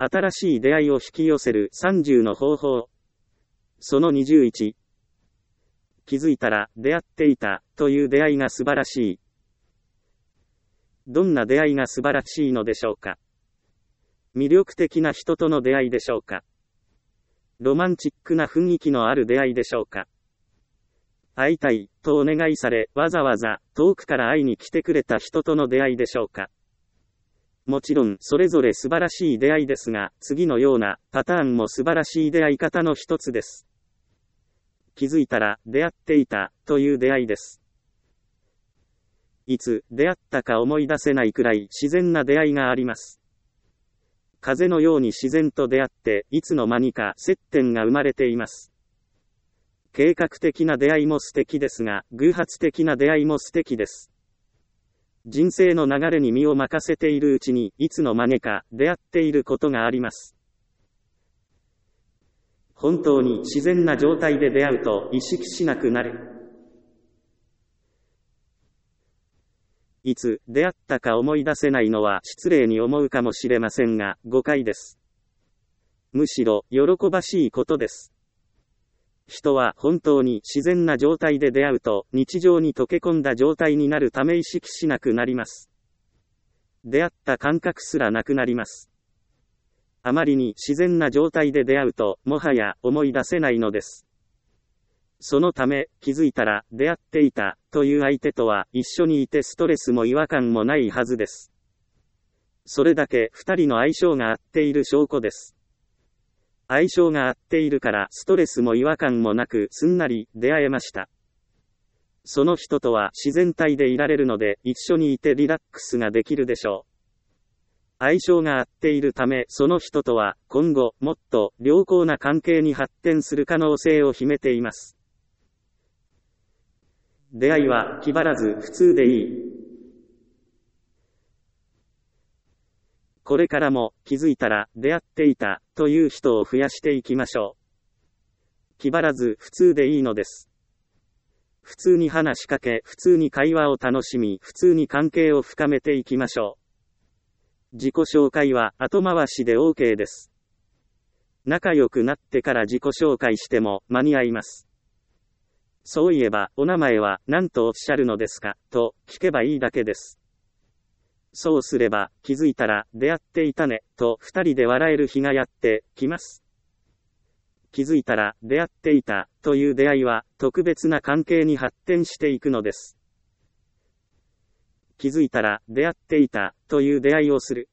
新しい出会いを引き寄せる30の方法。その21。気づいたら出会っていたという出会いが素晴らしい。どんな出会いが素晴らしいのでしょうか。魅力的な人との出会いでしょうか。ロマンチックな雰囲気のある出会いでしょうか。会いたいとお願いされ、わざわざ遠くから会いに来てくれた人との出会いでしょうか。もちろんそれぞれ素晴らしい出会いですが、次のようなパターンも素晴らしい出会い方の一つです。気づいたら出会っていたという出会いです。いつ出会ったか思い出せないくらい自然な出会いがあります。風のように自然と出会って、いつの間にか接点が生まれています。計画的な出会いも素敵ですが、偶発的な出会いも素敵です。人生の流れに身を任せているうちに、いつの間にか出会っていることがあります。本当に自然な状態で出会うと意識しなくなる。いつ出会ったか思い出せないのは失礼に思うかもしれませんが、誤解です。むしろ喜ばしいことです。人は本当に自然な状態で出会うと日常に溶け込んだ状態になるため意識しなくなります。出会った感覚すらなくなります。あまりに自然な状態で出会うともはや思い出せないのです。そのため気づいたら出会っていたという相手とは一緒にいてストレスも違和感もないはずです。それだけ二人の相性が合っている証拠です。相性が合っているからストレスも違和感もなくすんなり出会えました。その人とは自然体でいられるので一緒にいてリラックスができるでしょう。相性が合っているためその人とは今後もっと良好な関係に発展する可能性を秘めています。出会いは気張らず普通でいい。これからも気づいたら出会っていたという人を増やしていきましょう。気張らず普通でいいのです。普通に話しかけ、普通に会話を楽しみ、普通に関係を深めていきましょう。自己紹介は後回しで OK です。仲良くなってから自己紹介しても間に合います。そういえば、お名前は何とおっしゃるのですかと聞けばいいだけです。そうすれば、気づいたら出会っていたねと二人で笑える日がやってきます。気づいたら出会っていたという出会いは特別な関係に発展していくのです。気づいたら出会っていたという出会いをする。